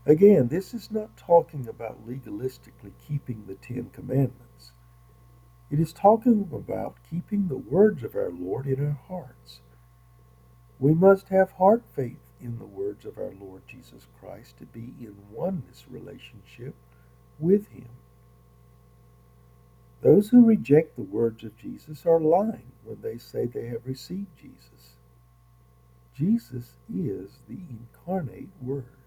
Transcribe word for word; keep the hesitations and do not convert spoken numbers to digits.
Again, this is not talking about legalistically keeping the Ten Commandments. It is talking about keeping the words of our Lord in our hearts. We must have heart faith in the words of our Lord Jesus Christ to be in oneness relationship with Him. Those who reject the words of Jesus are lying when they say they have received Jesus. Jesus is the incarnate Word.